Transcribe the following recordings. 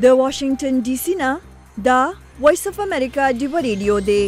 د واشنگټن ډي سي نه دا وایس اف امریکا ډیو ریډیو دی.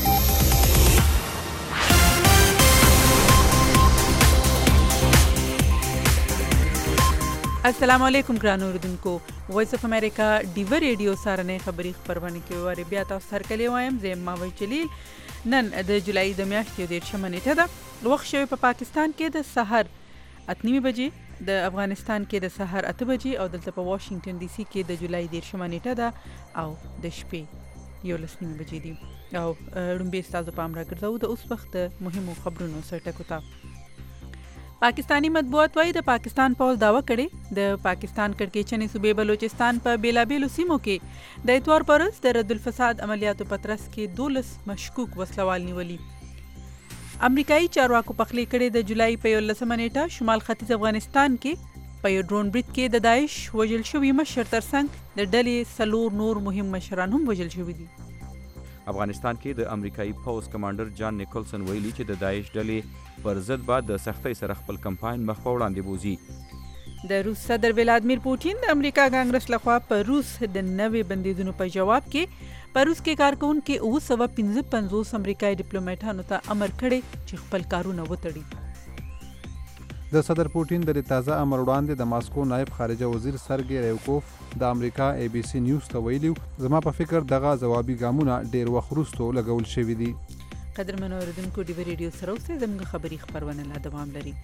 السلام علیکم ګرانو اوریدونکو. وایس اف امریکا ډیو ریډیو سره نه خبري خبرونه کوي واره بیا تاسو سره کلی وایم زم ما وی جلیل. نن د جولای د میاشتې د 13 نیټه ده. وخت شوی په پاکستان کې د سحر 8:30 بجې، د افغانستان کې د سحر 8 بجې او دلته په واشنگټن ډي سي کې د جولای د 13 نیټه ده او د شپې 11:30 بجې دي. او رومبه ستاسو په امر ګرځاو د اوس وخت مهمو خبرونو سره ټکوتا. پاکستانی مطبوعات وايي د پاکستان پوز داوا کړي د پاکستان کړکېچنې صوبې بلوچستان په بیلابیلو سیمو کې د اتوار پرز د رد الفساد عملیاتو پترس کې 12 مشکوک وسلوال نیولي. امریکایي چارواکو پخلی کړي د جولای په 11 نیټه شمال ختیځ افغانستان کې په یو ډرون برید کې د داعش وژل شوی مشر ترڅنګ د ډلې سلور نور مهم مشران هم وژل شوی دي. افغانستان کې د امریکایي پوز کمانډر جان نیکلسن ویلي چې د داعش ډلې پر ضد بعد د سختۍ سره خپل کمپاین مخ په وړاندې بوزي. د روس صدر ولادیمیر پوتین د امریکا کانګرس لخوا په روس د نوې بندیزونو په جواب کې په روس کې کارکونکو 955 امریکایي ډیپلوماټانو ته امر کړی چې خپل کارونه وتړي. د صدر پوتین د تازه امر وړاندې د ماسکو نائب خارجه وزیر سرګی ریوکوف د امریکا ای بي سي نیوز ته ویلي زما په فکر دغه ځوابي ګامونه ډیر وخت وروسته لګول شوي دي. قدرمنو اوریدونکو ډیو ریډیو سره اوسئ زموږ خبري خبرونه لا دوام لري.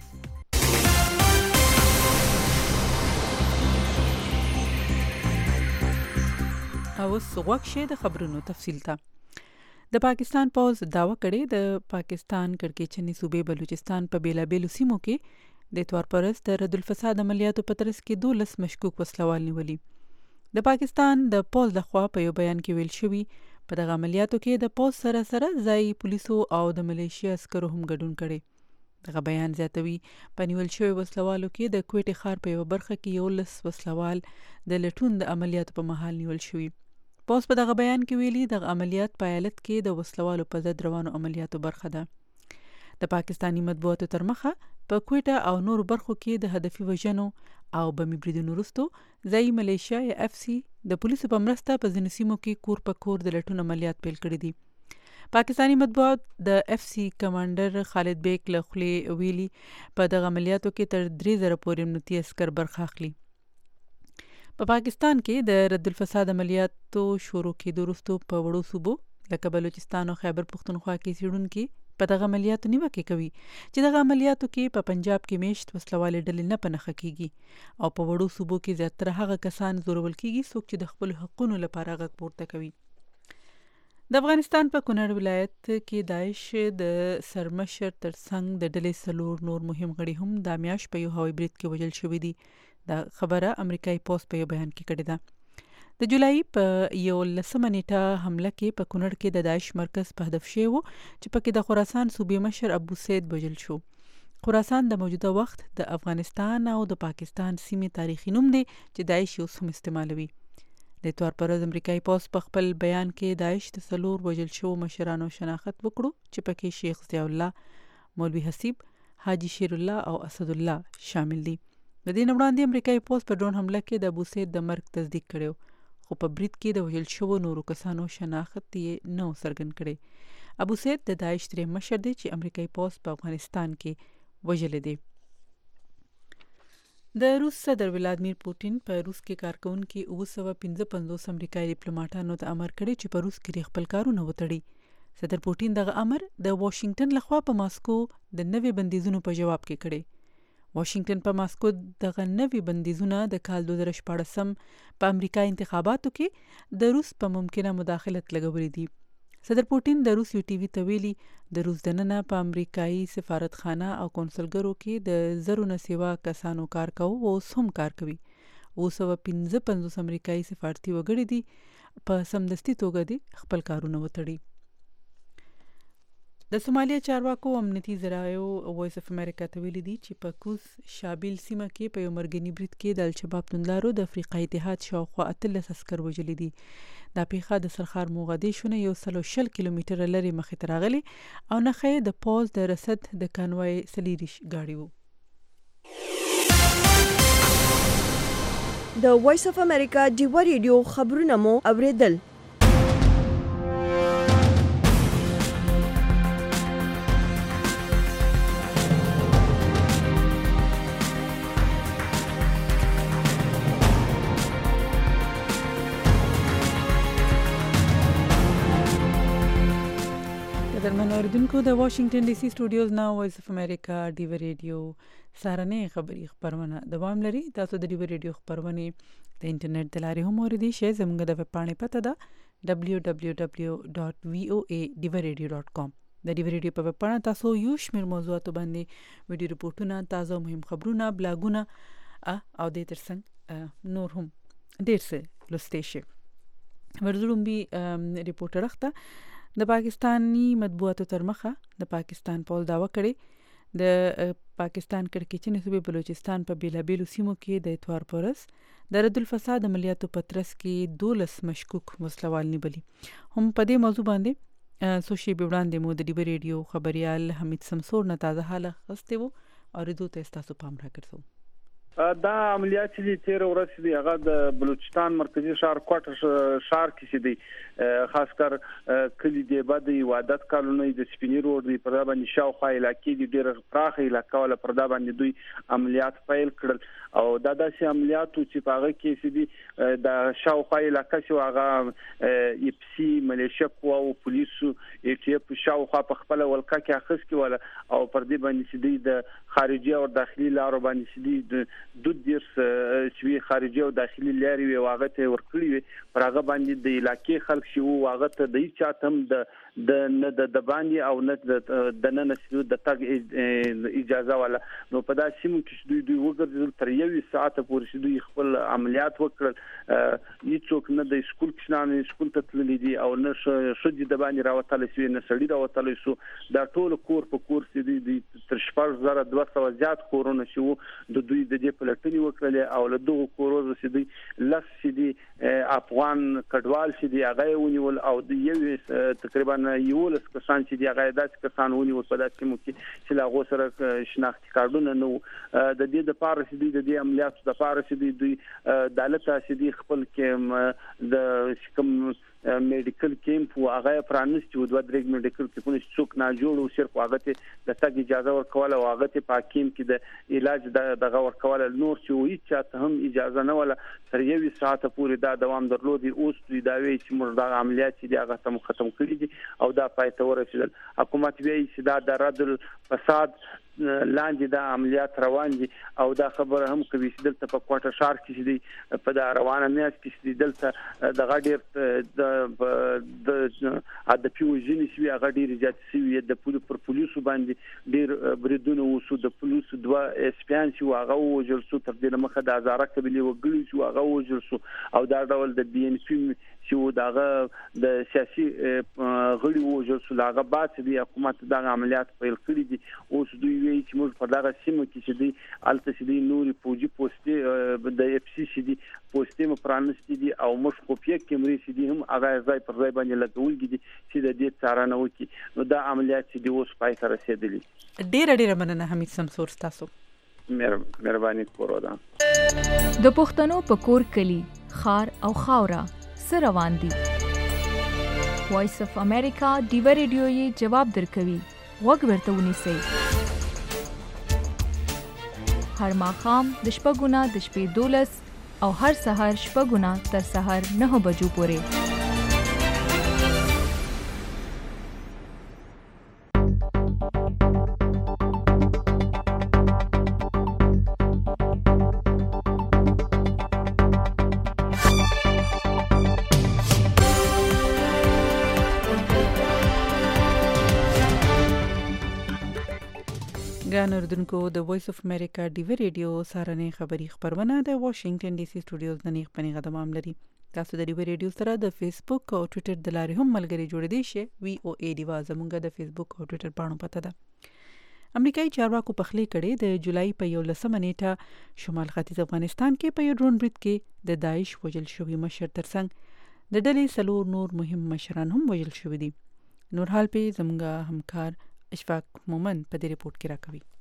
او وګورئ د خبرونو تفصیل ته. د پاکستان پوز داوا کړي د پاکستان کړکېچنې صوبې بلوچستان په بیلابیلو سیمو کې د اتوار پرز د رد الفساد عملیاتو په ترڅ کې 12 مشکوک وسلوال نیولي. د پاکستان د پوز لخوا په یو بیان کې ویل شوی په دغه عملیاتو کې د پوز سره ځای پولیسو او د ملیشیا عسکرو هم ګډون کړي. دغه بیان زیاتوي په نیول شوی وسلوالو کې د کوټې ښار په یو برخه کې 11 وسلوال د لټون د عملیاتو په مهال نیول شوی. پوز په دغه بیان کې ویلي د عملیات په ایالت کې د وسلوالو په ضد روانو عملیاتو برخه ده. د پاکستانی مطبوعاتو تر مخه په کوټه او نور برخو کې د هدفي وژنو او بمي بریدونو وروسته ځای ملیشیا یا اف سی د پولیسو په مرسته په ځینو سیمو کې کور په کور د لټون عملیات پیل کړي دي. پاکستانی مطبوعات د اف سی کمانډر خالد بیگ له خولې ویلي په دغه عملیاتو کې تر 3000 پورې امنیتي عسكر برخه اخلي. په پاکستان کې د رد الفساد عملیاتو شروع کېدو وروسته په وړو صوبو لکه بلوچستان او خیبر پختونخوا کې څېړونکي په دغه عملیاتو نیوکه کوي چې دغه عملیاتو کې په پنجاب کې میشت وسلوالې ډلې نه پنهخه کیږي او په وړو صوبو کې زیاتره هغه کسان زورول کیږي څوک چې د خپل حقوقو لپاره غږ پورته کوي. د افغانستان په کونړ ولایت کې داعش د سرمشر ترڅنګ د ډلې سلور نور مهم غړي هم د میاشت په یو هوایي برید کې وژل شوي دي. دا خبره امریکایي پوز په یو بیان کې کړې ده. د جولای په 11 نیټه حمله کې په کونړ کې د داعش مرکز په هدف شوی و چې پکې د خراسان صوبې مشر ابو سید وژل شو. خراسان د موجوده وخت د افغانستان او د پاکستان سیمې تاریخي نوم دی چې داعش اوس هم استعمالوي. د اتوار پرز امریکایي پوز په خپل بیان کې داعش د سلور وژل شو مشرانو شناخت وکړو چې پکې شیخ ضیاء الله، مولوي حسیب، حاجی شیر الله او اسد الله شامل دي. د دې وړاندې امریکایي پوز په ډرون حمله کې د ابو سید د مرګ تصدیق کړو خو په برید کې د وژل شوو نورو کسانو شناخت یې نه څرګند کړي. ابو سید د داعش درې مشر دی چې امریکایي پوز په افغانستان کې وژل دي. د روس صدر ولادیمیر پوتین په روس کې کارکونکو 955 امریکایي ډیپلوماټانو ته امر کړی چې په روس کې خپل کارونه وتړي. صدر پوتین دغه امر د واشنگټن لخوا په ماسکو د نوې بندیزونو په جواب کې کړی. واشنگټن په ماسکو دغه نوې بندیزونه د کال 2014 په امریکا انتخاباتو کې د روس په ممکنه مداخلت لګولې دي. صدر پوتین د روس یو ټي وي ته ویلي د روس دننه په امریکایي سفارتخانه او کونسلګرو کې د زرو نه سیوا کسانو کار کوي او اوس هم کار کوي. 955 امریکایي سفارتي وګړي دي په سمدستي توګه دي خپل کارونه وتړي. د سومالیا چارواکو امنیتي ذرایعو وایس اف امریکا ته ویلي دي چې په کوز شابیل سیمه کې په یو مرګني برید کې د الشباب توندلارو د افریقایي اتحاد شاوخوا 18 عسکر وژلي دي. دا پیښه د سرخار موغدیشو نه 120 کیلومتره لرې مخې ته راغلې او نښه د پوز د رسد د کانوای سلیریش ګاډي وو. د وایس اف امریکا ډیوا ریډیو خبرونه مو اوریدل. درمن اوریدونکو د واشنگټن ډي سي سټوډیوز نه وایس اف امریکا ډیوا ریډیو سارنې خبري خبرونه دوام لري. تاسو د ډیوا ریډیو خبرونه د انټرنیټ د لارې هم اوریدي شئ. زموږ د ویب پاڼې پته ده www.voadivaradio.com. د ډیوا ریډیو په ویب پاڼه تاسو یو شمېر موضوعاتو باندې ویډیو رپورټونه، تازه مهم خبرونه، بلاګونه او د ترڅنګ نور هم ډیر څه لوستئ شئ. ورزړم بي ریپورټر اخته د پاکستانی مطبوعاتو تر مخه د پاکستان پول داوا کړي د پاکستان کړکېچنې صوبې بلوچستان په بیلابیلو سیمو کې د اتوار پرس د رد الفساد عملیاتو پترس کې 12 مشکوک وسلوال نیولي. هم په دې موضوع باندې سوشي وړاندې مو د ډیوا ریډیو خبريال حمید سمسور نه تازه حاله غسته وو او ردو ته تاسو پام راکړو. دا عملیات چې 13 ورځې دی هغه د بلوچستان مرکزی ښار کوټ ښار کې دي، خاص کر کلی دی بعد عبادت کالونی د سپینی روډ دی پر باندې شاوخوا علاقې دی ډېر پراخه علاقې ولا پر باندې دوی عملیات پیل کړل او دا داسې عملیات چې پاغه کې دي د شاوخوا علاقې چې هغه اپسی ملیشیا قوا او پولیسو ایټیپ شاوخوا په خپل ولکه کې اخص کې ولا او پر دې باندې دي د خارجي او داخلي لارو باندې دي د دیرس چې خارجي او داخلي لاري واغه ته ورکړي پر هغه باندې د علاقې خلک شي واغه ته د چاتم د باندې او نه د نن سلو د تګ اجازه ولا نو په داسې سیمو کې دوی وګرځول تر یوې ساعت پورې دوی خپل عملیات وکړل. هیڅوک نه د سکول کې نه سکول ته تللی دي او نه شدي د باندې راوتل شي نه سړی راوتل شو. دا ټول کور په کور سي دي تر 4200 زیات کورونه شو د دوی د دې پلټنې وکړل او له دوه کورونو سي دي لس سي دي افغان کډوال سي دي هغه ونیول او د یو تقریبا یو لس کسان چې دی هغه داسې کسان ونیول په داسې مو کې چې لا غو سره شناختی کارډونه نو د دې د پاره سي دي د عملیاتو د پاره سي دي دولت سي دي خپل کې د کوم میډیکل کیمپ او هغه پرانست او دوه درې میډیکل کیمپونه څوک نه جوړ او صرف هغه ته د تګ اجازه ورکول او هغه ته پاکیم کې د علاج دغه ورکول نور چې وي چې هم اجازه نه ولا تر یوې ساعت پورې دا دوام درلودي. اوس دوی دا وی چې موږ د عملیات چې هغه ختم کړی دي او دا پایته ورسېدل. حکومت وی چې دا د رد الفساد لاندې دا عملیات روان دي او دا خبره هم کوي چې دلته په کوټه ښار کې دي په دا روانه میاش کې دي دلته د غډیر د پیوژنې شوی هغه ډیر زیات شوی د پولیسو باندې ډیر بریدونه وسو د پولیسو دوه اسپیان چې هغه وجل سو تر دې مخه د هزاره قبيله وګړي چې هغه وجل سو او دا ډول د بي ان پی چې داغه د سیاسي غړي وجل سو لاغه بعد دي حکومت دا عملیات پیل کړی دي. اوس دوی وی چې موږ په دغه سیمه کې چې دي الته چې دي نوري فوجي پوسټي د اف سی سي دي پوسټي مپرانستي دي او موږ کوپیه کیمرې چې دي هم هغه ځای پر ځای باندې لګول دي چې د دې څارنه وکړي. نو دا عملیات چې دي اوس پای ته رسیدلي. ډېر مننه حمید سمسور تاسو. مهرباني کوو. د پښتنو په کور کلی خار او خاورا سره روان دي. وایس اف امریکا ډیوا ریډیو یې جواب درکوي. وګ ورته ونیسئ. هر ماښام د شپږونه د شپې 12 او هر سحر شپږونه تر سحر 9 بجو پورې. ګران اوریدونکو د وایس اف امریکا ډیوا ریډیو سارنې خبري خبرونه د واشنگټن ډي سي سټوډیوز نه پنیغه دوام لري. تاسو د ډیوا ریډیو سره د فیسبوک او ټوئیټر د لارې هم ملګري جوړیدئ شئ. وی او ای ډیوا زمونږ د فیسبوک او ټوئیټر باندې پته ده. امریکایي چارواکو پخلی کړي د جولای په 11 نیټه شمال ختیځ افغانستان کې په یو ډرون برید کې د داعش وژل شوی مشر ترڅنګ د ډلې څلور نور مهم مشران هم وژل شوی دي. نور حال په زمونږ همکار اشفاق مومن په دې ریپورت کې راکوي.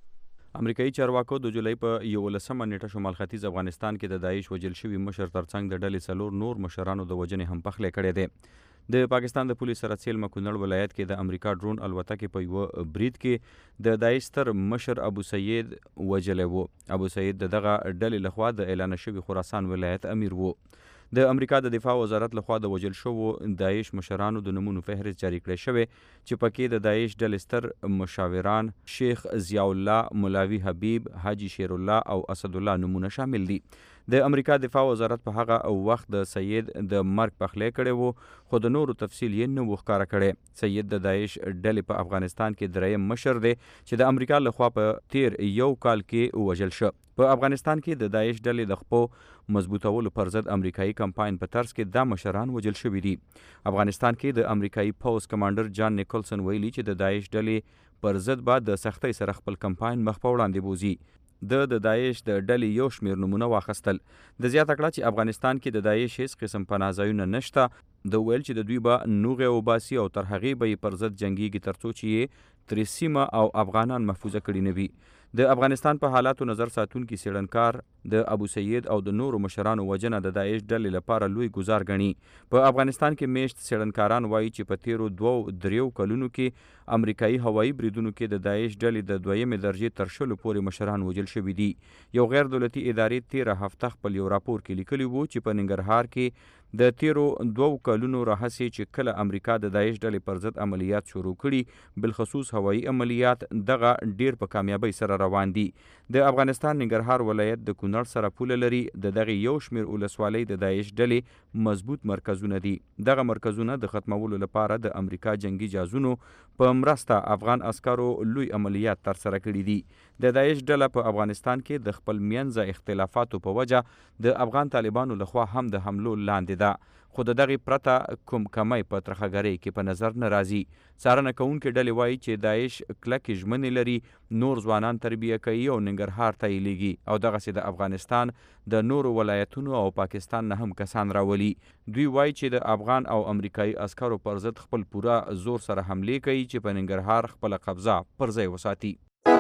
امریکایي چارواکو د جولای په 11مه نیټه شمال ختیځ افغانستان کې د داعش وژل شوي مشر ترڅنګ د ډلې 4 نور مشرانو د وژنې هم پخلی کړی دی. د پاکستان د پولیس سره څیلمه کونړ ولایت کې د امریکا ډرون الوتکې په یوه برید کې د داعش ستر مشر ابو سعید وژلی و. ابو سعید دغه ډلې لخوا د اعلان شوي خراسان ولایت امیر و. د امریکا د دفاع وزارت لخوا د وژل شوو داعش مشرانو د نومونو فهرست جاری کړی شوی چې پکې د داعش ډلې ستر مشاوران شیخ ضیاء الله، مولوي حبیب، حاجی شیر الله او اسد الله نومونه شامل دي. د امریکا دفاع وزارت په هغه وخت د سید د مرګ پخلی کړی وو، خو د نورو تفصیل یې نه و ښکاره کړی. سید د داعش ډلې په افغانستان کې دریم مشر دی چې د امریکا لخوا په تیر یو کال کې وژل شو. په افغانستان کې د داعش ډلې د خپو مضبوطولو پر ضد امریکایي کمپاین په طرز کې دا مشران وژل شوي دي. افغانستان کې د امریکایي پوز کمانډر جان نیکلسن ویلي چې د داعش ډلې پر ضد به د سختۍ سره خپل کمپاین مخ په وړاندې بوزي. د داعش د ډلې یو شمیر نمونه واخیستل. د زیاته کړه چې افغانستان کې د داعش هیڅ قسم پناه ځایونه نشته. د ویل چې د دوی به نوغې وباسي او تر هغې به یې پر ضد جنګیږي ترڅو چې یې ترې سیمه او افغانان محفوظه کړي نه وي. د افغانستان په حالاتو نظر ساتونکي څېړنکار د ابو سعید او د نورو مشرانو وژنه د داعش ډلې لپاره لوی ګزار ګڼي. په افغانستان کې میشت څېړنکاران وایي چې په تیرو 2-3 کلونو کې امریکایي هوایي بریدونو کې د داعش ډلې د 2مې درجې تر 10 پورې مشران وژل شوي دي. یو غیر دولتي ادارې 13 هفته خپل یو راپور کې لیکلي وو چې په ننګرهار کې د تیرو 2 کلونو راهیسې چې کله امریکا د داعش ډلې پر ضد عملیات شروع کړي، بالخصوص هوایي عملیات، دغه ډیر په کامیابۍ سره روان دي. د افغانستان ننګرهار ولایت د کونړ سره پوله لري. دغه یو شمیر ولسوالۍ د داعش ډلې مضبوط مرکزونه دي. دغه مرکزونه د ختمولو لپاره د امریکا جنگي جهازونو په مرسته افغان عسکرو لوی عملیات ترسره کړي دي. د داعش ډله په افغانستان کې د خپل منځه اختلافاتو په وجه د افغان طالبانو لخوا هم د حملو لاندې ده، خو د دغې پرته کوم کمی په ترخهګرۍ کې په نظر نه راځي. څارنه کوونکې ډلې وایي چې داعش کلکې ژمنې لري، نور ځوانان تربیه کوي او ننګرهار ته یې لیږي او دغسې د افغانستان د نورو ولایتونو او پاکستان نه هم کسان راولي. دوی وایي چې د افغان او امریکایي عسکرو پر ضد خپل پوره زور سره حملې کوي چې په ننګرهار خپله قبضه پر ځای وساتي.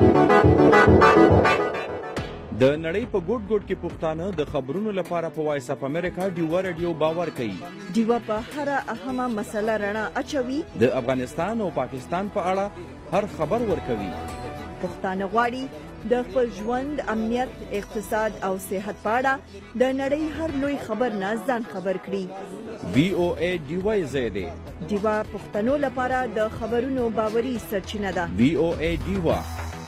د نړۍ په ګوټ ګوټ کې پښتانه د خبرونو لپاره په وایس اف امریکا ډیوا رادیو باور کوي. ډیوا په هر اهمه مسله رڼا اچوي. د افغانستان او پاکستان په اړه هر خبر ورکوي. پښتانه غواړي د خپل ژوند، امنیت، اقتصاد او صحت په اړه د نړۍ هر لوی خبر نه ځان خبر کړي. VOA ډیوا زیاده ډیوا پښتنو لپاره د خبرونو باوري سرچینه ده. VOA ډیوا.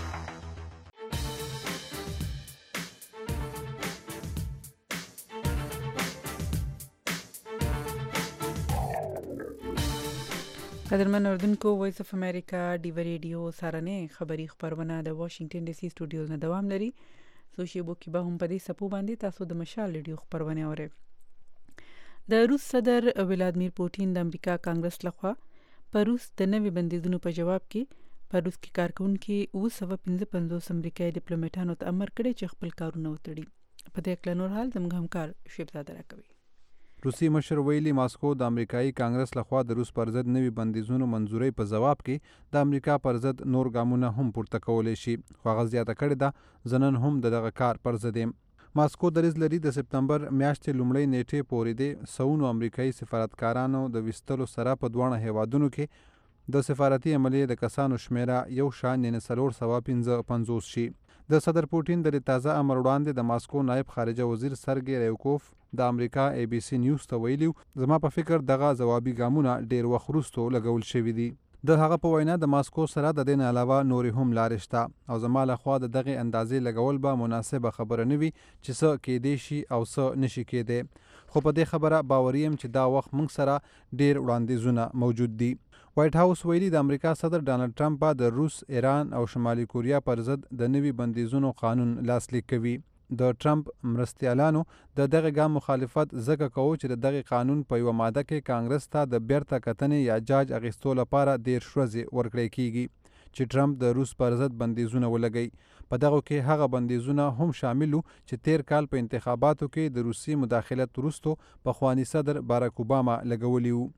قدرمن اردوونکو، وایس اف امریکا ډیوا ریډیو سارنې خبری خبرونه د واشنگټن ډي سي سټوډیوز نه دوام لري. سو شیبو کې به هم په دې سپو باندې تاسو د مشال ریډیو خبرونه اورئ. د روس صدر ولادیمیر پوټین د امریکا کانګرس لخوا په روس د نوي بندیزونو په جواب کې په روس کې کارکونکو 255 امریکایي ډیپلوماټانو ته امر کړی چې خپل کارونه وتړي. په دې اړه نور حال زموږ همکار شیبزاده راکوي. روسي مشر ویلي ماسکو د امریکایي کانګرس لخوا د روس پر ضد نوي بندیزونو منظوري په جواب کې د امریکا پر ضد نور ګامونه هم پورته کولی شي، خو هغه زیاته کړې ده زه نن هم دغه کار پر ضد یم. ماسکو دریځ لري د سپتمبر میاشتې لومړۍ نیټې پورې د 100 امریکایي سفارتکارانو د ویستلو سره په دوه هیوادونو کې د سفارتي عملیې د کسانو شمیره یو شان 455 شي. د صدر پوټین د تازه امر وړاندې د ماسکو نائب خارجه وزیر سرګی ریوکوف د امریکا ABC نیوز ته ویلي زما په فکر دغه ځوابي ګامونه ډیر وخت وروسته لګول شوي دي. د هغه په وینا د ماسکو سره د دې نه علاوه نورې هم لارې شته او زما لخوا د دغې اندازې لګول به مناسبه خبره نه وي چې څه کېدی شي او څه نشي کېدی، خو په دې خبره باوري یم چې دا وخت موږ سره ډیر وړاندیزونه موجود دي. وایټ هاوس ویلي د امریکا صدر ډانلډ ټرمپ به د روس، ایران او شمالي کوریا پر ضد د نوي بندیزونو قانون لاسلیک کوي. د ټرمپ مرستیالانو د دغه ګام مخالفت ځکه کوو چې د دغه قانون په یوه ماده کې کانګرس ته د بیرته کتنې یا جاج اخیستو لپاره 10 ورځې ورکړی کیږي چې ټرمپ د روس پر ضد بندیزونه ولګوي. په دغه کې هغه بندیزونه هم شامل وو چې تیر کال په انتخاباتو کې د روسي مداخلت وروسته پخوانی صدر باراک اوباما لګولي وو.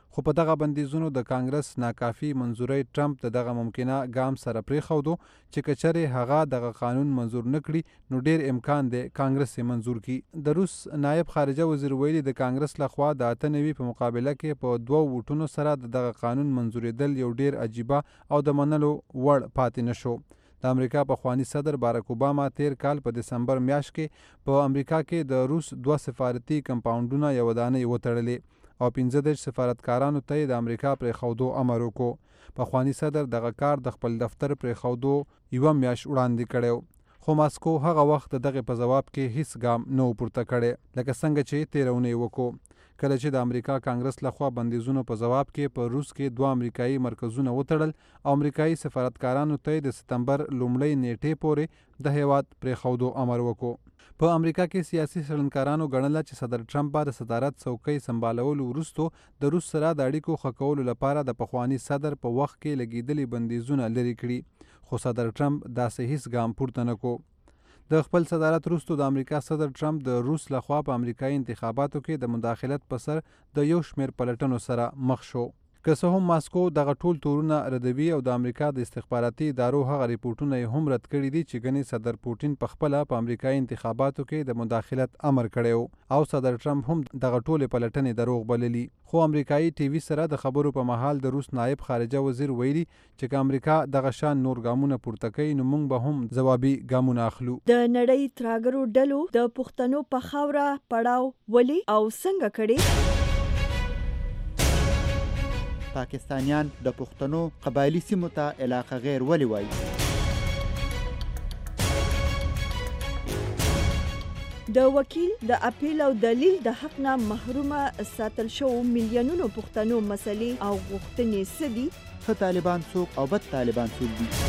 خو په دغه بندیزونو د کانګرس ناکافي منځوري ټرمپ دغه ممکنه ګام سره پرېښودو چې کچره هغه دغه قانون منظور نکړي نو ډیر امکان دی کانګرس یې منظور کړي. د روس نائب خارجه وزیر ویلي د کانګرس لخوا د 98 په مقابله کې په 2 ووټونو سره دغه قانون منظوریدل یو ډیر عجیبه او د منلو وړ پاتې نشو. د امریکا پخوانی صدر بارک اوباما تیر کال په دسمبر میاشت کې په امریکا کې د روس 2 سفارتي کمپاونډونه یو ودانۍ وتړلې او 15 سفارتکارانو ته د امریکا پرېښودو امر وکړو. پخوانی صدر دغه کار د خپل دفتر پرېښودو یوه میاشت وړاندې کړی خو ماسکو هغه وخت دغه په جواب کې هیڅ ګام نه پورته کړی لکه څنګه چې تیرونه وکړو کله چې د امریکا کانګرس لخوا بندیزونو په جواب کې په روس کې 2 امریکایي مرکزونه وتړل او امریکایي سفارتکارانو ته د سپتمبر لومړۍ نیټې پورې د هیواد پرېښودو امر وکړو. په امریکا کې سیاسي څېړنکارانو ګڼله چې صدر ټرمپ به د صدارت څوکۍ سمبالولو وروسته د روس سره د اړیکو ښه کولو لپاره د پخواني صدر په وخت کې لګېدلي بندیزونه لرې کړي خو صدر ټرمپ داسې هیڅ ګام پورته نه کړو. د خپل صدارت وروسته د امریکا صدر ټرمپ د روس لخوا په امریکایي انتخاباتو کې د مداخلت په سر د یو شمېر پلټنو سره مخ شو. که څه هم ماسکو دغه ټول تورونه ردوي او د امریکا د استخباراتي ادارو هغه ریپورټونه یې هم رد کړي دي چې ګنې صدر پوټین په خپله په امریکایي انتخاباتو کې د مداخلت امر کړی او صدر ټرمپ هم دغه ټولې پلټنې دروغ بللي. خو امریکایي ټي وي سره د خبرو په مهال د روس نائب خارجه وزیر ویلي چې که امریکا دغه شان نور ګامونه پورته کوي نو موږ به هم ځوابي ګامونه اخلو. د نړۍ ترهګرو ډلو د پښتنو په خاوره پړاو ولې او څنګه کړي؟ پاکستانیان د پښتنو قبایلی سیمو ته علاقه غیر ولې وایي؟ د وکیل د اپیل او دلیل د حق نه محرومه ساتل شو میلیونونو پښتنو مسلې او غوښتنې څه دي؟ ښه طالبان څوک او بد طالبان څوک دي؟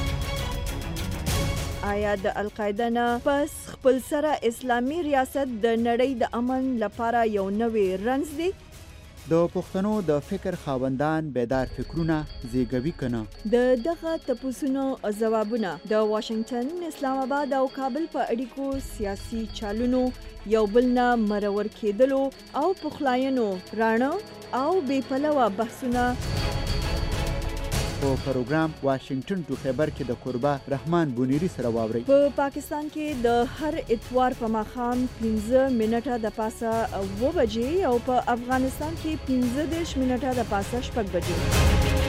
آیا د القاعده نه پس خپل سره اسلامي ریاست د نړۍ د امن لپاره یو نوې رمز دی؟ د پښتنو د فکر خاوندان بیدار فکرونه زیږوي کنه؟ د دغه تپوسونو ځوابونه د واشنگټن، اسلام آباد او کابل په اړیکو سیاسي چالونو یو بل نه مرور کېدلو او پخلاینو راڼه او بې پلوه بحثونه په پروګرام واشنگټن ټو خیبر کې د قربا رحمان بونیری سره واوري. په پاکستان کې د هر اتوار په ماښام 15 منټه د پاسه 2 بجې او په افغانستان کې 15 منټه د پاسه 6 بجې.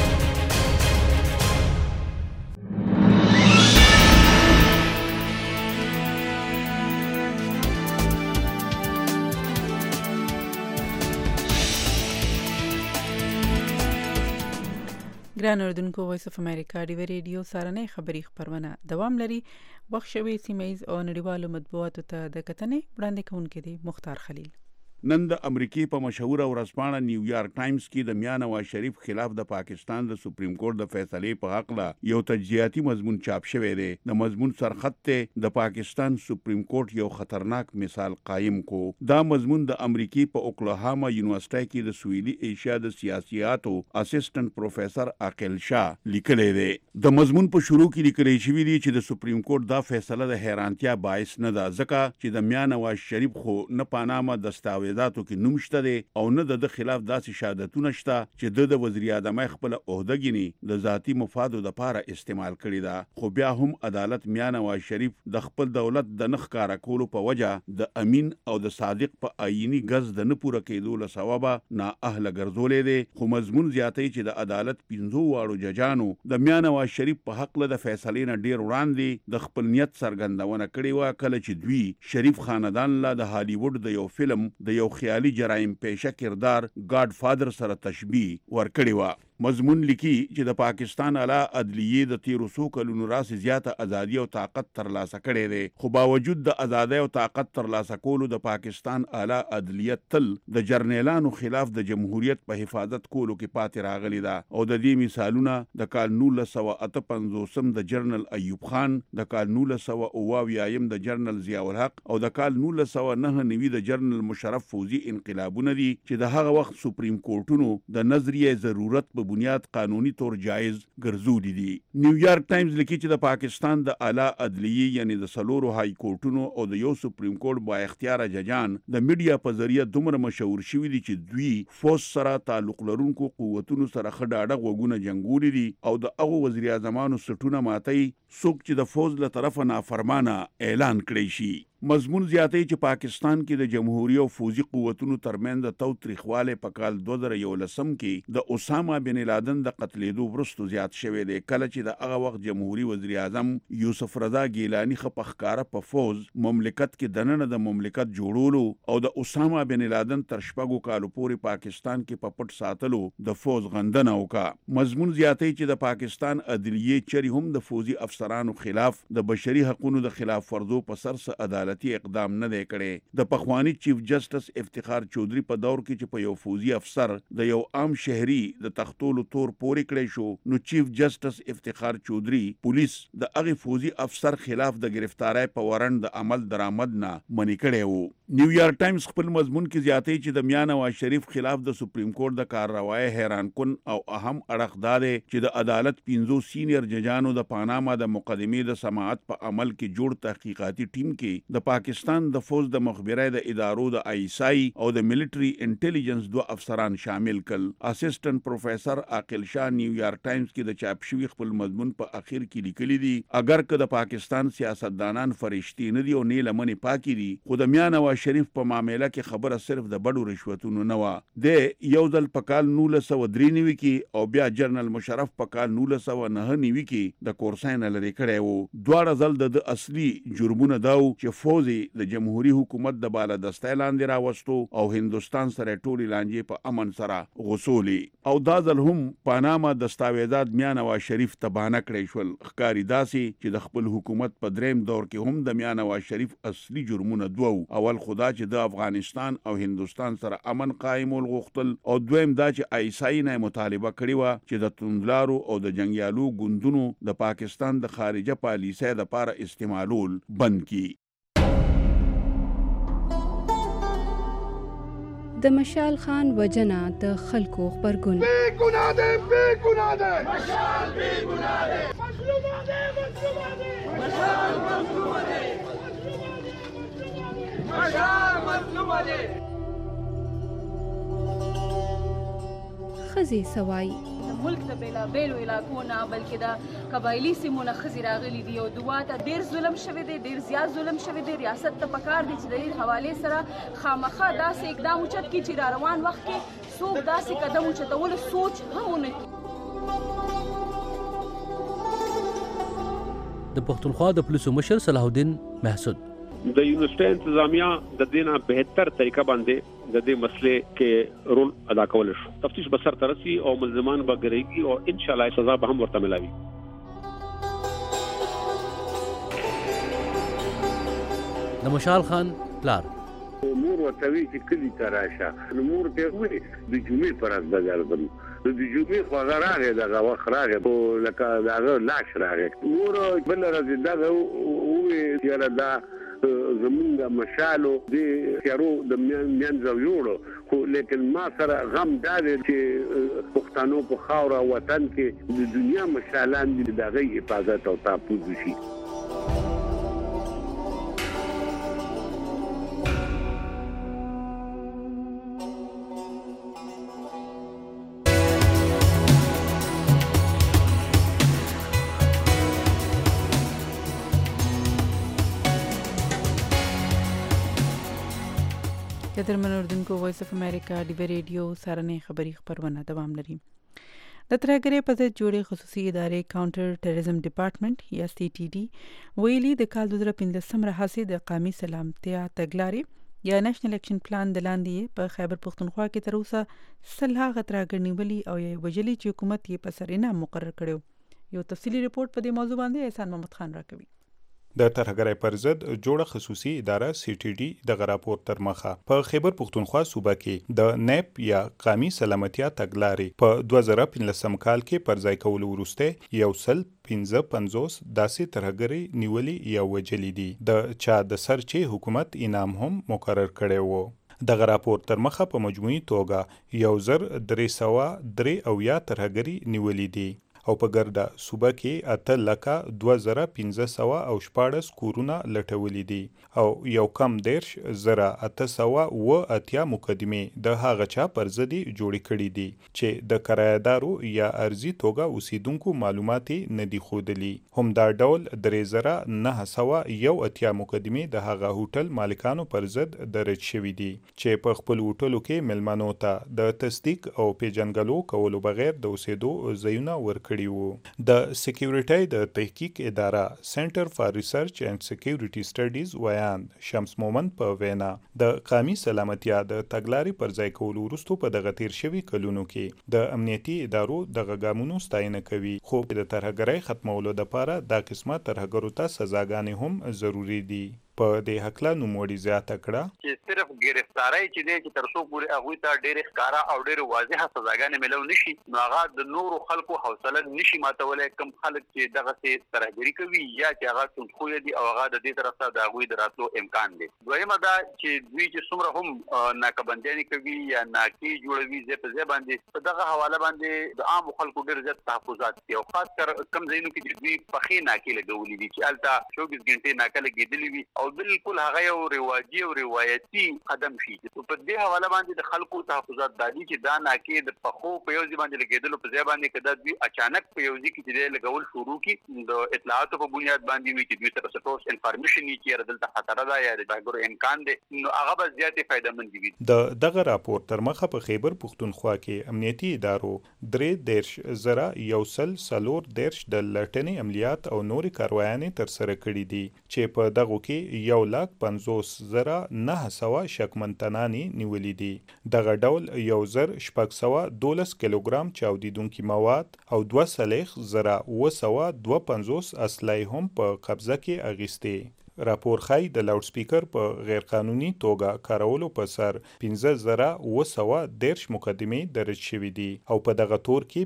ګران اردوونکو وایس اف امریکا ډیوی ریډیو سارنې خبری خبرونه دوام لري. وخت شوی سیمایز او نړیوالو مطبوعاتو ته د کتنې وړاندې کوونکې دی مختار خلیل. نن د امریکای په مشهوره ورځپاڼه نیویارک ټایمز کې د میاں نواز شریف خلاف د پاکستان د سپریم کورټ د فیصلې په حق لا یو تجزیاتی مضمون چاپ شوی دی. د مضمون سرخط ته د پاکستان سپریم کورټ یو خطرناک مثال قائم کو. دا مضمون د امریکای په اوکلاهاما یونیورسيټي کې د سویلي ایشیا د سیاسياتو اسسټنټ پروفیسور عاقل شاه لیکلی دی. د مضمون په شروع کې لیکل شوی دی چې د سپریم کورټ دا فیصله د حیرانتیا باعث نه ده ځکه چې د میاں نواز شریف خو نه پانامه دستاویزاتو کې نوم شته دی او نه د خلاف داسې شهادتونه شته چې د وزیر اعظم خپل عہده ګینی د ذاتی مفادو د لپاره استعمال کړی دا. خو بیا هم عدالت میاں نواز شریف د خپل دولت د نخ کار کولو په وجه د امین او د صادق په آئینی غز د نه پوره کېدو له سببه نا اهل ګرځولې دی. خو مضمون زیاتوي چې د عدالت 15 واړو ججانو د میاں نواز شریف په حق له د فیصلې نه ډیر وړاندې د خپل نیت څرګندونه کړې و کله چې دوی شریف خاندان لا د هالیوډ د یو فلم د یو خیالي جرایم پیشه کردار گاډ فادر سره تشبیه ورکړی و. مضمون لیکي چې د پاکستان اعلی عدلیه د 1300 کلونو راس زیاته ازادي او طاقت ترلاسه کړي دي خو باوجود د ازادي او طاقت ترلاسه کولو د پاکستان اعلی عدلیه تل د جرنیلانو خلاف د جمهوریت په حفاظت کولو کې پاتې راغلي ده او د دې مثالونه د کال 1958 د جنرال ایوب خان، د کال 1929 د جنرال ضیاء الحق او د کال 1999 د جنرال مشرف فوزي انقلابونه دي چې د هغه وخت سپریم کورټونو د نظریه ضرورت په بنیاد قانوني تور جایز ګرځولي دي. نیویارک ټایمز لیکي چې د پاکستان د اعلی عدلیه یعنی د سلورو های کورټونو او د یو سپریم کورټ با اختیار ججان د میډیا په ذریعہ دومره مشهور شوي دي چې دوی فوز سره تعلق لرونکو قوتونو سره خډاډه غوګونه جنگولي دي او د هغه وزیر اعظمانو سټونه ماتي څوک چې د فوز له طرفه نافرمانه اعلان کړی شي. مضمون زیاتې چې پاکستان کې د جمهوریت او فوزي قوتونو ترمنځ د توتریخواله په کال 2011 کې د اسامه بن لادن د قتلېدو وروسته زیات شوی دی کله چې د هغه وخت جمهوریت وزیر اعظم یوسف رضا ګیلانی خپخکاره په فوز مملکت کې دننه د مملکت جوړولو او د اسامه بن لادن تر شپږو کالو پورې پاکستان کې په پټ ساتلو د فوز غندنه وکړه. مضمون زیاتې چې د پاکستان عدلیه چری هم د فوزي افسرانو خلاف د بشري حقوقو د خلاف ورزو په سر عدالت اقدام نه دی کړی. د پخوانی چیف جسټس افتخار چودھری په دور کې چې په یو فوزي افسر د یو عام شهري د تختولو تور پورې کړی شو نو چیف جسټس افتخار چودھری پولیس د هغه فوزي افسر خلاف د گرفتاری په وارنټ د عمل درآمد نه منی کړی وو. نیویارک ټایمز خپل مضمون کې زیاتې چې د میاں نواز شریف خلاف د سپریم کورټ د کارروای حیران کن او اهم اړخ دا دی چې د عدالت 15 سینیئر ججانو د پاناما د مقدمې د سماعت په عمل کې جوړ تحقیقاتي ټیم کې د پاکستان د فوز د مخبري د ادارو د آیسای او د ملټری انټيليجنس دوه افسران شامل کړل. اسسټنټ پروفیسور عاقل شاه نیویارک ټایمز کې د چاپ شوی خپل مضمون په اخر کې لیکلي دي اگر که د پاکستان سیاستدانان فرشتي نه دي او نه لمنې پاکي دي خو د میاں نواز شریف په معاملې کې خبره صرف د بډو رشوتونو نه و. د یو ځل په کال 1993 کې او بیا جنرال مشرف په کال 1999 کې د کورساین لري کړی وو. دواړه ځل د اصلي جرمونه داو چې فوزي د جمهوریت حکومت د بالادستۍ لاندې راوستو او هندستان سره ټولي لانجې په امن سره غوسولي او دا ځل هم پاناما دستاویزات میاں نواز شریف تبانه کړی شول. ښکاری داسې چې د خپل حکومت په دریم دور کې هم د میاں نواز شریف اصلي جرمونه دوو. اول خدا چې د افغانستان او هندستان سره امن قائم غوښتل او دویم دا چې آیسای نه مطالبه کړې و چې د توندلارو او د جنگیالو ګوندونو د پاکستان د خارجه پالیسۍ لپاره استعمالول بند کړي. د مشال خان وجنه د خلکو خبرګون بے گناہ دے مشال بے گناہ دے مظلوم دے خزي سوای ملک د بیلا بیلو علاقو نه بلکې د قبایلی سیمونه خزي راغلي دي او دواته ډیر ظلم شوی دی ډیر زیات ظلم شوی دی. ریاست ته پکار دي چې د دې حواله سره خامخا داسې اقدام وچت کی چې را روان وخت کې څوک داسې قدم وچتول سوچ هم نه کوي. د پښتونخوا د پولیسو مشر صلاح الدین محسود د یونیورسيټي انتظامیه د دینه بهتر طریقه باندې د دې مسلې کې رول ادا کول شو. تفتیش بسر ترسي او ملزمان بغریږي او ان شاء الله سزا به هم ورته ملاوي. د مشال خان پلار مور وتوی چې کلی تراشه نو مور ته وې د جمعې پر از بغردم د جمعې خو غراغه دغه وخت راغی او لکه دغه لاش راغی مور بل راځي دغه وې چې دا زمونږ مشالو د تیارو د منځو جوړو خو لیکن ما سره غم دا دی چې پښتنو په خاوره وطن کې د دنیا مشالان دي دغه حفاظت او تحفظ شي. قدرمن اردوونکو وایس اف امریکا ډیوی ریډیو سارنې خبری خبرونه دوام لري. د ترهګرۍ په ضد جوړې خصوصي ادارې کاونټر ټیرریزم ډپارټمنټ یا سی ټي ډي ویلي د کال 2015 راهیسې د قومي سلامتیا تګلارې یا نېشنل اکشن پلان د لاندې په خیبر پښتونخوا کې تر اوسه سلها غتراګر نیولي او یې وجلي چې حکومت یې په سرینه مقرر کړو. یو تفصیلی رپورت په دې موضوع باندې احسان محمد خان راکوي. د ترهګرۍ پر ضد جوړه خصوصي اداره سی ټي ډي د راپور تر مخه په خیبر پښتونخوا صوبه کې د نیپ یا قومي سلامتیا تګلارې په 2015 کال کې پر ځای کول وروسته یو سل 15 داسې ترهګرۍ نیولې یا وجلې دي د چا د سرچې حکومت انعام هم مقرر کړی وو. دغه راپور تر مخه په مجموعي توګه 1383 ترهګري نیولې دي او په ګرده صوبه کې 8,02,514 کورونه لټولې دي او یو کم 10,880 مقدمې د هغه چا پر ضد جوړې کړې دي چې د کرایدارو یا ارزي توګه اوسیدونکو معلومات نه دي ښودلي. هم دا ډول 3,980 مقدمې د هغه هوټل مالکانو پر ضد درج شوې دي چې په خپل هوټلو کې ملمنو ته د تصدیق او پیژنګلو کولو بغیر د اوسېدو ځایونه ورکړي وو. د سکیورټي د تحقیق اداره سنټر فار ریسرچ اینڈ سکیورټي سټډیز ویان شمس مومند په وینا د قومي سلامتیا د تګلارې پر ځای کولو وروسته په دغه تیر شوي کلونو کې د امنیتي ادارو دغه ګامونو ستاینه کوي خو د ترهګرۍ ختمولو لپاره دا قسمه ترهګرو ته سزاګانې هم ضروری دي. په دې حقله نوموړي زیاته کړه چې صرف گرفتاری چې دی چې تر څو پورې هغوی ته ډېرې ښکاره او ډېرې واضحه سزاګانې میلو نشي نو هغه د نورو خلکو حوصله نشي ماتولی. کوم خلک چې دغسې ترهګري کوي یا چې هغه توندخویه دي او هغه د دې طرف ته د هغوی د راتلو امکان دی. دویمه دا چې دوی چې څومره هم ناکهبندیانې کوي یا ناکې جوړوي ځای په ځای باندې په دغه حواله باندې د عامو خلکو ډېر زیات تحفظات دي او خاص کر کوم ځایونو کې چې دوی پخې ناکې لګولي دي چې هلته 24 غنټې ناکه لګېدلې وي او بالکل هغه یو رواجي او روایتي قدم شي. په دې حواله باندې د خلکو تحفظات دادي چې دا ناکې د پخو په یو ځای باندې لګېدلو په ځای باندې که دا دوی اچانک په یو ځای کې چې لګول شروع کړي د اطلاعاتو په بنیاد باندې وي چې دوی سره څه ټوس انفارمیشن وي چې یاره دلته خطر ده یا د ترهګرو امکان دی نو هغه به زیاتې فایدهمند وي. دغه راپور تر مخه په خیبر پښتونخوا کې امنیتي ادارو 3,140 د لټنې عملیات او نورې کاروایانې ترسره کړي دي چې په دغو کې 1,50,900 شکمن تنانې نیولې دي. دغه ډول 1,612 کیلوګرام چاودیدونکي مواد او 2,752 اسلحې هم په قبضه کې اخیستې. راپور ښایي د لاوډ سپیکر په غیر قانوني توګه کارولو په سر 15,213 مقدمې درج شوي دي او په دغه تور کې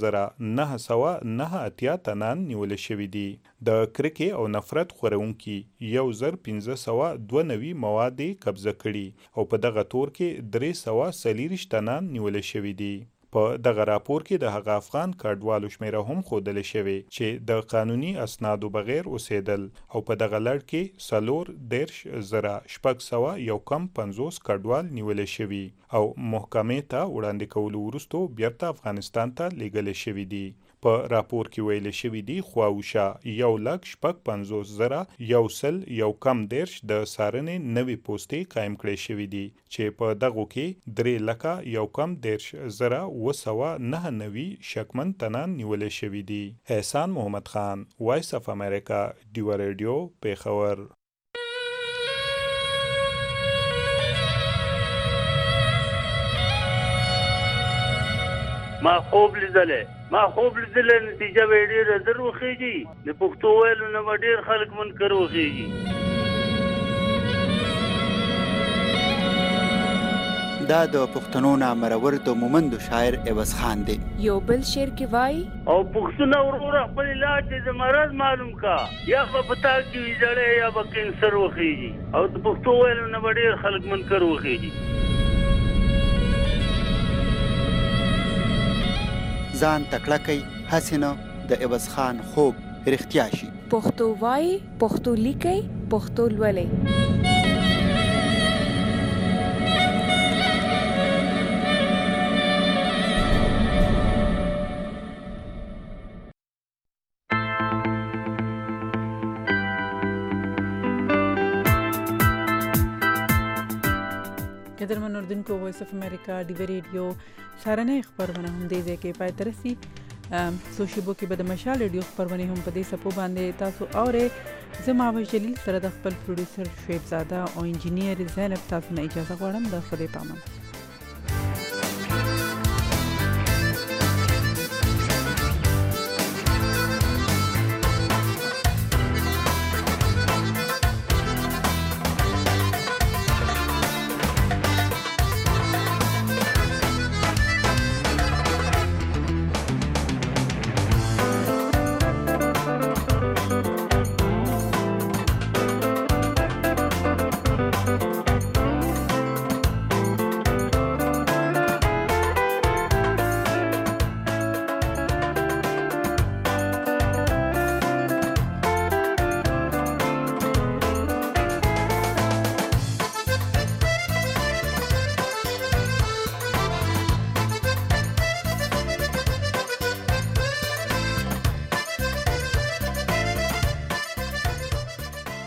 15,989 تنان نیول شوي دي. د کرکې او نفرت خورونکي 1,592 مواد قبضه کړي او په دغه تور کې 340 تنان نیول شوي دي. په دغه راپور کې د هغه افغان کډوالو شمیره هم ښودل شوې چې د قانوني اسنادو بغیر اوسېدل او په دغه لړ کې 4,650 کډوال نیول شوي او محکمې ته وړاندې کولو وروسته بیرته افغانستان ته لیږل شوي دي. په راپور کې ویل شوي دي خواوشا 1,650,110 د څارنې نوې پوستې قایم کړې شوي دي چې په دغو کې 3,110,299 شکمن تنان نیول شوي دي. احسان محمد خان، وایس اف امریکا، ډیوا ریډیو، پیښور. ما خوب لیدلې نتیجه به ډېره زر وخېږي د پښتو ویلو نه به ډېر خلک منکر وخېږي. دا د پښتنو نامرور د مومندو شاعر عوض خان دی. یو بل شعر کې وایي او پښتون وروره خپل علاج د مرض معلوم کا یا به پتا کې ویځړې یا به کینسر وخېږي او د پښتو ویلو نه به ډېر خلک منکر وخېږي. ځان تکړه کوي هسې نه د عوض خان خوب رښتیا شي. پښتو وایي، پښتو لیکي، پښتو لولئ. قدرمن اردوونکو، وایس اف امریکا ډیوی ریډیو سارنې خبرونه هم دې ځای کې پای ته رسي. سوشیبو کې به د مشال ریډیو خبرونه هم په دې سپو باندې تاسو اورئ. زه ماوش جلیل سره د خپل پروډوسر شعیب زاده او انجینیر زینب تاسو نه اجازه غواړم. د خدای پامان.